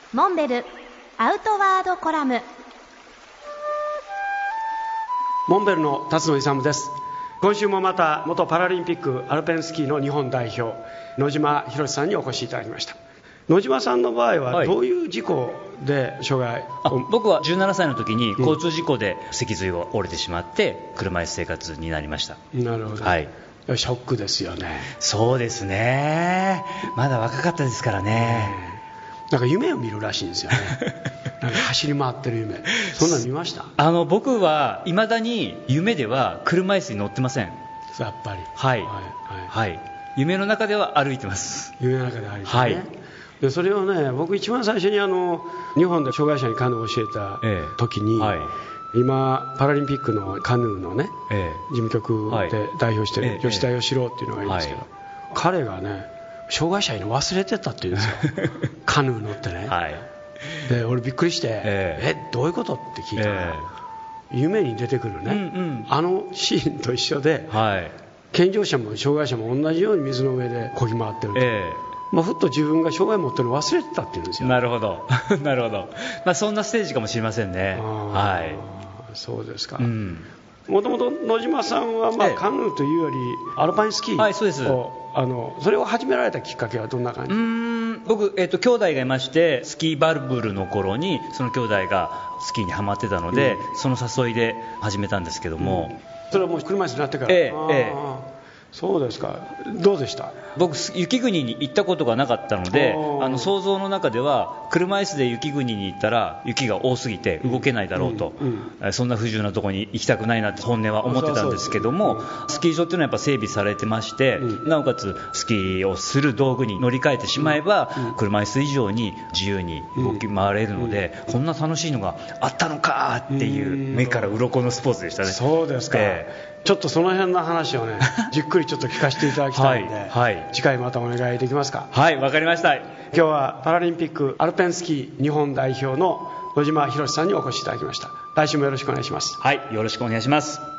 モンベルアウトワードコラム。 モンベルの辰野勇です。今週もまた元パラリンピックアルペンスキーの日本代表野島浩さんにお越しいただきました。野島さんの場合はどういう事故で障害を、 僕は17歳の時に交通事故で脊髄が折れてしまって車椅子生活になりました。 なるほど、 はい、 ショックですよね。 そうですね、まだ若かったですからね。 なんか夢を見るらしいんですよね。なんか走り回ってる夢、そんなの見ました？ 僕は未だに夢では車椅子に乗ってません。 やっぱりはい、はい、夢の中では歩いてます。 夢の中で歩いてね、 はい、 でそれをね、僕一番最初に日本で障害者にカヌーを教えた時に、今パラリンピックのカヌーのね、事務局で代表してる吉田義郎っていうのがいるんですけど、彼がね、障害者に忘れてたって言うんですよ。カヌー乗ってね、で俺びっくりして、どういうことって聞いたら、夢に出てくるね、あのシーンと一緒で、健常者も障害者も同じように水の上で漕ぎ回ってると、ふっと自分が障害を持ってるのを忘れてたって言うんですよ。 なるほどなるほど、そんなステージかもしれませんね。 そうですか。もともと野島さんは、カヌーというよりアルパインスキーを、 そうです。 それを始められたきっかけはどんな感じ？ 僕、兄弟がいまして、スキーバブルの頃にその兄弟がスキーにハマってたので、その誘いで始めたんですけども、 それはもう車椅子になってから？そうですか。どうでした？ 僕、雪国に行ったことがなかったので、想像の中では車椅子で雪国に行ったら雪が多すぎて動けないだろうと、そんな不自由なところに行きたくないなって本音は思ってたんですけども、スキー場っていうのはやっぱ整備されてまして、なおかつスキーをする道具に乗り換えてしまえば、車椅子以上に自由に動き回れるので、こんな楽しいのがあったのかっていう目から鱗のスポーツでしたね。 そうですか。ちょっとその辺の話をね、じっくりちょっと聞かせていただきたいので、次回またお願いできますか？ はい、わかりました。 今日はパラリンピックアルペンスキー日本代表の野島浩さんにお越しいただきました。来週もよろしくお願いします。 はい、よろしくお願いします。